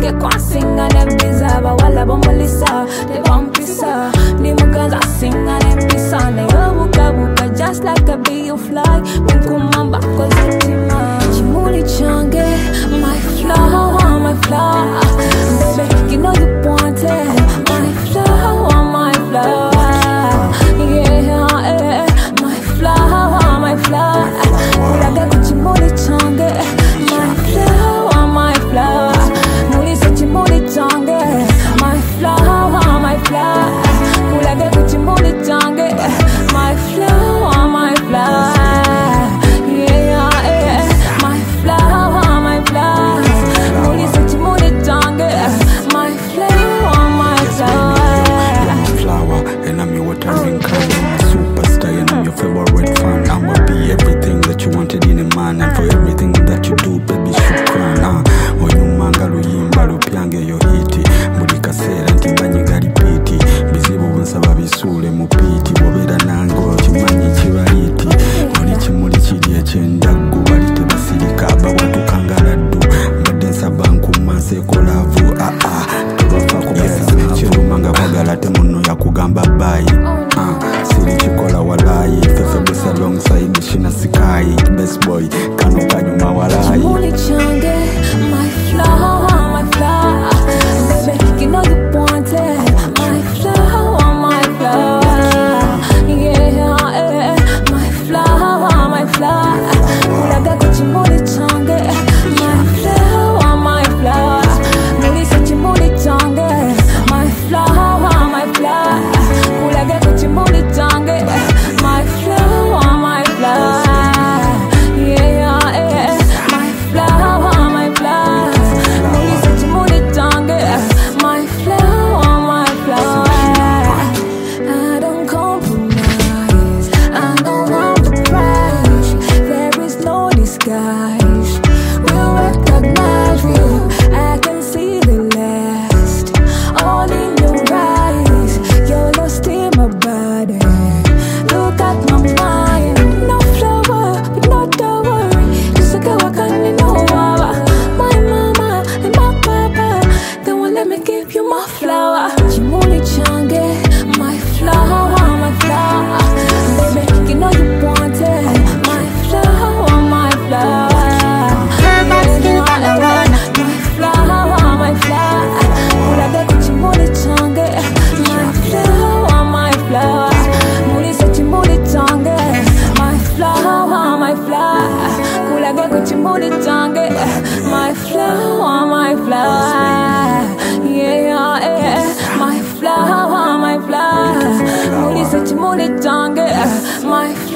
change kwasinga nebiza bawala bomulisa they bumpisa ni mugaza singa nepisa na yobuka buka just like a bee you fly minkumamba kozitima chimuli change my flower my flower baby you know you want it my flower my flower yeah my flower my flower ulaga kuchimuli change my flower my flower mulisa chimuli change my flower my flower ulaga kuchimuli change my flower my flower yeah my flower my flower mulisa chimuli change my flower my flower and I'm your watering can. I'm a superstar and I'm your favorite fan. I'ma be everything that you wanted in a man, and for everything that you do, baby, shukran. Oyumanga luyimba lupyange yo hiti buli kaseera ntimbanyiga lipiti bizibu bunsaba bisule mu piti bobera nango kimanyi kibaliti oli kimuli kiri ekyendaggu bali tebasirika bawatukangala ddu mbadde nsaba nkuma nsekolaavu tebafaako basaba kirumanga kwagala temuno yakugamba bayi siri kikola walayi fefe busa alongside shina sikayi best boy kano kanyuma walayi chimuli change my flower my flower baby you know you want it my flower my flower yeah my flower my flower ulaga kuchimuli change my flower my flower mulisa chimuli change my flower my flower ulaga kuchimuli change my flower my flower yeah my flower my flower mulisa chimuli change my flower my flower I don't compromise I don't want the price there is no disguise we'll recognize you I can see the last all in your eyes you're lost in my body look at my mind no flower but not to worry just like I can know my mama and my papa they won't let me give you my flower chimuli change my flower my flower baby you know you want it my flower my flower my flower my flower ulaga kuchimuli change my flower my flower mulisa chimuli change my flower my flower ulaga kuchimuli change my flower my flower yeah my flower my flower mulisa chimuli change my